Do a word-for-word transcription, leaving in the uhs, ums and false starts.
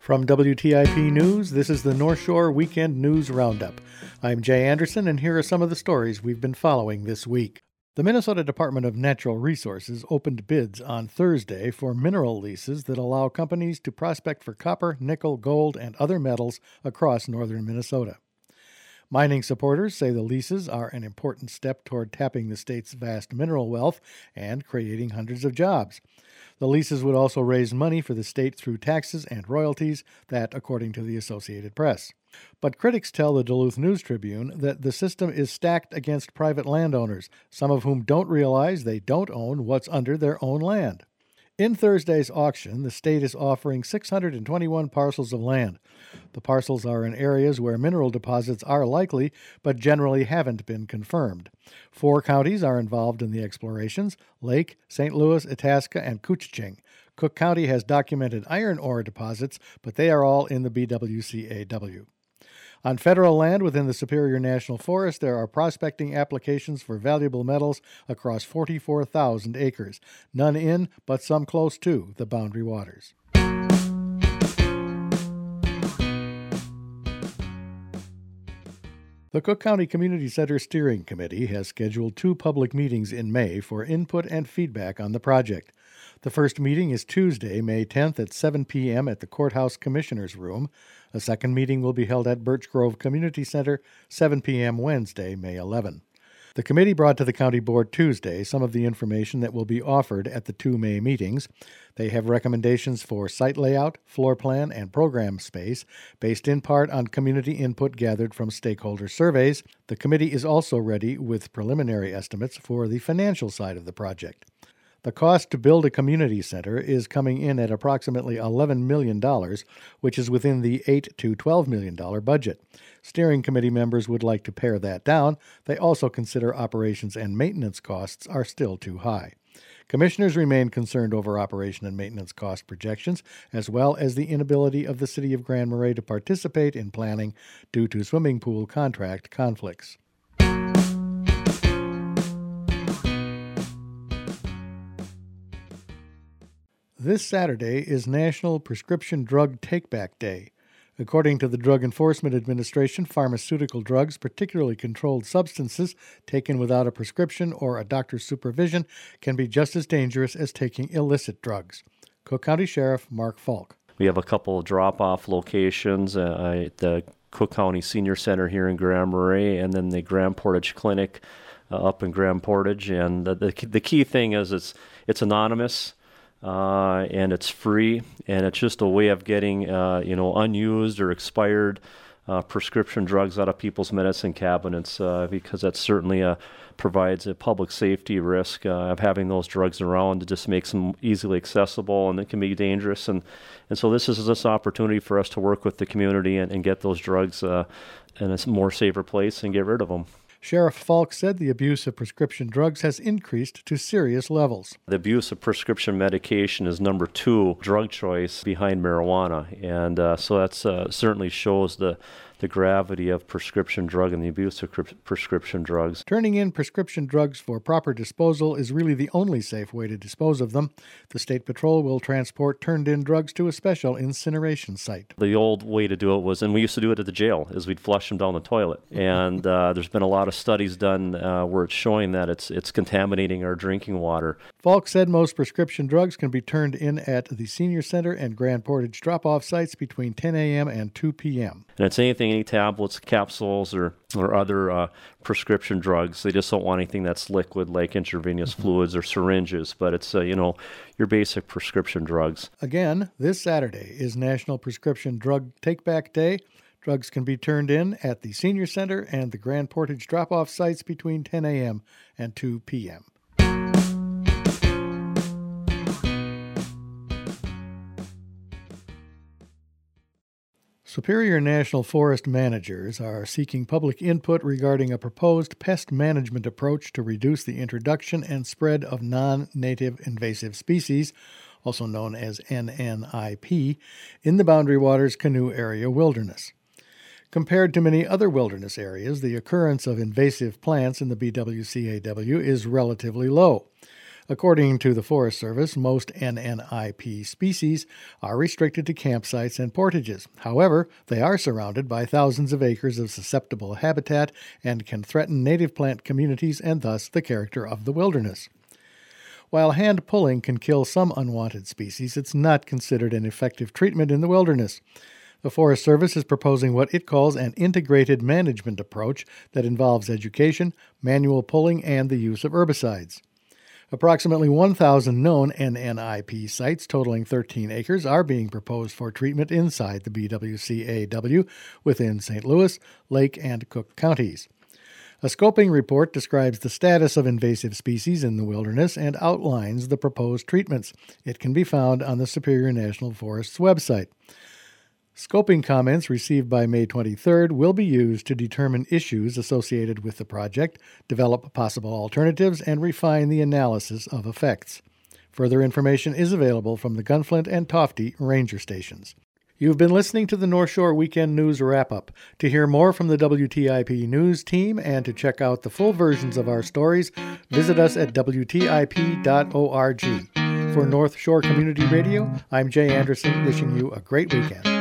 From W T I P News, this is the North Shore Weekend News Roundup. I'm Jay Anderson, and here are some of the stories we've been following this week. The Minnesota Department of Natural Resources opened bids on Thursday for mineral leases that allow companies to prospect for copper, nickel, gold, and other metals across northern Minnesota. Mining supporters say the leases are an important step toward tapping the state's vast mineral wealth and creating hundreds of jobs. The leases would also raise money for the state through taxes and royalties, that according to the Associated Press. But critics tell the Duluth News Tribune that the system is stacked against private landowners, some of whom don't realize they don't own what's under their own land. In Thursday's auction, the state is offering six hundred twenty-one parcels of land. The parcels are in areas where mineral deposits are likely, but generally haven't been confirmed. Four counties are involved in the explorations: Lake, Saint Louis, Itasca, and Couchiching. Cook County has documented iron ore deposits, but they are all in the B W C A W. On federal land within the Superior National Forest, there are prospecting applications for valuable metals across forty-four thousand acres. None in, but some close to, the boundary waters. The Cook County Community Center Steering Committee has scheduled two public meetings in May for input and feedback on the project. The first meeting is Tuesday, May tenth at seven p.m. at the Courthouse Commissioners' Room. A second meeting will be held at Birch Grove Community Center, seven p.m. Wednesday, May eleventh. The committee brought to the County Board Tuesday some of the information that will be offered at the two May meetings. They have recommendations for site layout, floor plan, and program space, based in part on community input gathered from stakeholder surveys. The committee is also ready with preliminary estimates for the financial side of the project. The cost to build a community center is coming in at approximately eleven million dollars, which is within the eight to twelve million dollars budget. Steering committee members would like to pare that down. They also consider operations and maintenance costs are still too high. Commissioners remain concerned over operation and maintenance cost projections, as well as the inability of the City of Grand Marais to participate in planning due to swimming pool contract conflicts. This Saturday is National Prescription Drug Take-Back Day. According to the Drug Enforcement Administration, pharmaceutical drugs, particularly controlled substances, taken without a prescription or a doctor's supervision, can be just as dangerous as taking illicit drugs. Cook County Sheriff Mark Falk. We have a couple of drop-off locations uh, at the Cook County Senior Center here in Grand Marais, and then the Grand Portage Clinic uh, up in Grand Portage. And the, the the key thing is it's it's anonymous. Uh, and it's free, and it's just a way of getting, uh, you know, unused or expired uh, prescription drugs out of people's medicine cabinets, uh, because that certainly uh, provides a public safety risk uh, of having those drugs around. It just makes them easily accessible, and it can be dangerous. And, and so this is this opportunity for us to work with the community and, and get those drugs uh, in a more safer place and get rid of them. Sheriff Falk said the abuse of prescription drugs has increased to serious levels. The abuse of prescription medication is number two drug choice behind marijuana, and uh, so that uh, certainly shows the the gravity of prescription drug and the abuse of prescription drugs. Turning in prescription drugs for proper disposal is really the only safe way to dispose of them. The State Patrol will transport turned-in drugs to a special incineration site. The old way to do it was, and we used to do it at the jail, is we'd flush them down the toilet. And uh, there's been a lot of studies done uh, where it's showing that it's it's contaminating our drinking water. Falk said most prescription drugs can be turned in at the Senior Center and Grand Portage drop-off sites between ten a.m. and two p.m. And it's anything, any tablets, capsules, or, or other uh, prescription drugs. They just don't want anything that's liquid, like intravenous mm-hmm. fluids or syringes, but it's, uh, you know, your basic prescription drugs. Again, this Saturday is National Prescription Drug Take-Back Day. Drugs can be turned in at the Senior Center and the Grand Portage drop-off sites between ten a.m. and two p.m. Superior National Forest managers are seeking public input regarding a proposed pest management approach to reduce the introduction and spread of non-native invasive species, also known as N N I P, in the Boundary Waters Canoe Area Wilderness. Compared to many other wilderness areas, the occurrence of invasive plants in the B W C A W is relatively low. According to the Forest Service, most N N I P species are restricted to campsites and portages. However, they are surrounded by thousands of acres of susceptible habitat and can threaten native plant communities and thus the character of the wilderness. While hand pulling can kill some unwanted species, it's not considered an effective treatment in the wilderness. The Forest Service is proposing what it calls an integrated management approach that involves education, manual pulling, and the use of herbicides. Approximately one thousand known N N I P sites totaling thirteen acres are being proposed for treatment inside the B W C A W within Saint Louis, Lake, and Cook counties. A scoping report describes the status of invasive species in the wilderness and outlines the proposed treatments. It can be found on the Superior National Forest's website. Scoping comments received by May twenty-third will be used to determine issues associated with the project, develop possible alternatives, and refine the analysis of effects. Further information is available from the Gunflint and Tofte ranger stations. You've been listening to the North Shore Weekend News Wrap-Up. To hear more from the W T I P News team and to check out the full versions of our stories, visit us at W T I P dot org. For North Shore Community Radio, I'm Jay Anderson, wishing you a great weekend.